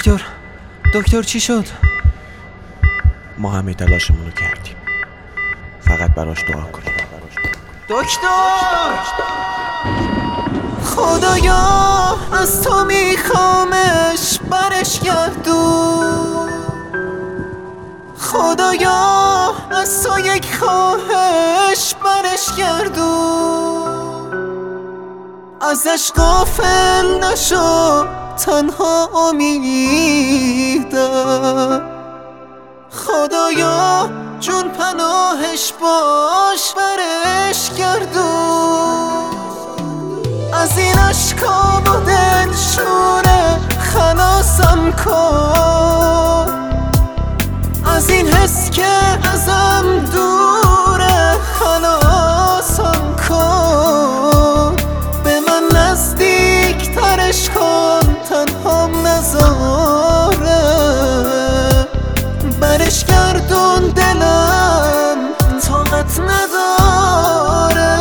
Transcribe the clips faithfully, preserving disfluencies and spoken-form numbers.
دکتر دکتر چی شد؟ ما همه تلاشمون رو کردیم، فقط براش دعا کنیم. دکتر خدایا از تو میخوامش برش گردون، خدایا از تو یک خواهش برش گردون، ازش غافل نشو تنها امیدم، خدایا جون پناهش باش برش گردون، از این عشقا با دلشونه خلاصم کن، از این حس که ازم دوره خلاصم کن، به من نزدیک ترش کن تنهام نذاره، برش گردون دلم طاقت نداره.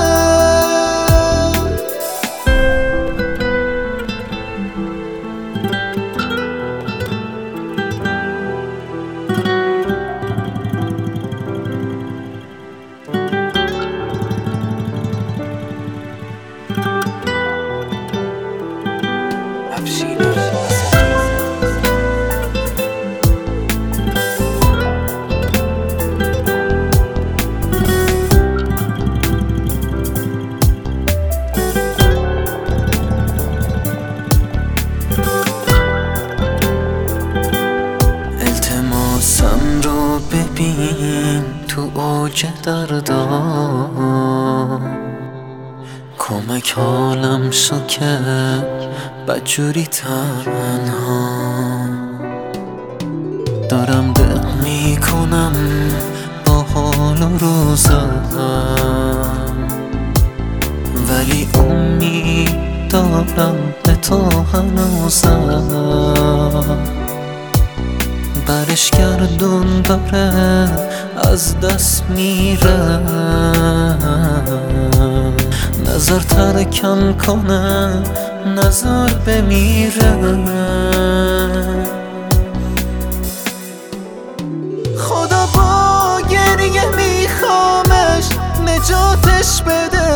التماسم رو ببین تو اوج دردام، کمک حالم شو که بدجوری تنها، دارم ده میکنم با حال و روزم، ولی امید دارم به تو هنوزم، برش گردون داره از دست میره، نظر ترکم کنه نظر بمیره، خدا با گریه میخوامش نجاتش بده،